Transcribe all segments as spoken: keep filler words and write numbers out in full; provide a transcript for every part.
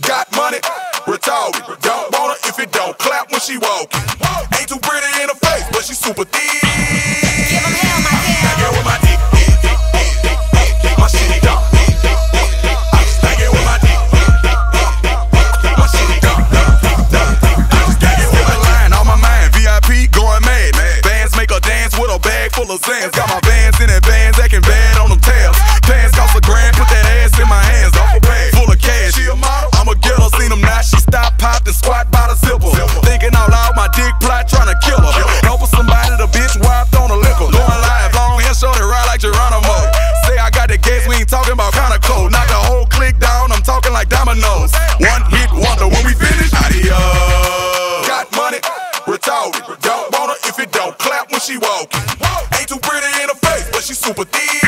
Got money, retarded. Don't want her if it don't clap when she walkin'. Ain't too pretty in her face, but she super thick. Give 'em hell, my hell. I get with my dick, my shit dumb. I get with my dick, my shit dumb. I just got it with my line on my mind. V I P going mad. Bands make her dance with a bag full of Zans. Got my bands in advance, acting bad on them tails. Pants cost a grand, put that ass in my hands. Off a bag full of cash. She a model, I'ma get her, seen them now. She stop, popped, and squat by the zipper. Thinking out loud, my dick plot, tryna kill her. Help her somebody, the bitch wiped on a liquor. Going live, long hair, shorty, ride like Geronimo. Say I got the gas, we ain't talking about kinda cold. Knock the whole click down, I'm talking like dominoes. One hit wonder, when we finish, adios. Got money, retarded. Don't want her if it don't clap when she walkin'. Ain't too pretty in her face, but she super thick.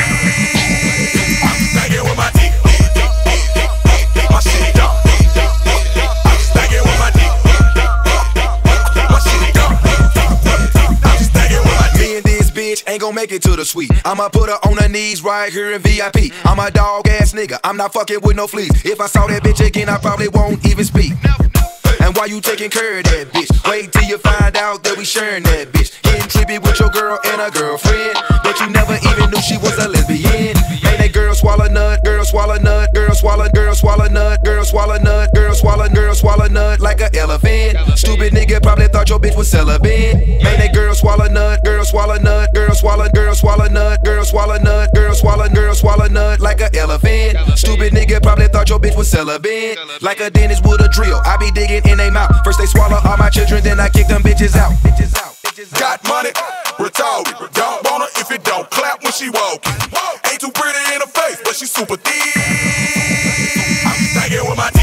I get with my dick, my shit dumb. I get with my dick, my shit dumb. I just get with my dick. Me and this bitch ain't gon' make it to the suite. I'ma put her on her knees right here in V I P. I'm a dog ass nigga, I'm not fucking with no fleas. If I saw that bitch again, I probably won't even speak. And why you taking care of that bitch? Wait till you find out that we sharing that bitch. Getting trippy with your girl and a girlfriend, but you never even knew she was a lesbian. Made that girl swallow nut, girl swallow nut, girl swallow, girl swallow nut, girl swallow nut, girl swallow, girl swallow nut like an elephant. Stupid nigga probably thought your bitch was celibate. Made that girl swallow nut, girl swallow nut, girl swallow, girl swallow nut, girl swallow nut, girl swallow, girl swallow nut like an elephant. Stupid nigga probably thought your bitch was celibate. Like a dentist with a drill, I be digging in they mouth. First they swallow all my children, then I kick them bitches out. Bitches out. Got money, retarded. Don't want her if it don't clap when she walkin'. Ain't too pretty in her face, but she super thick. I get with my dick.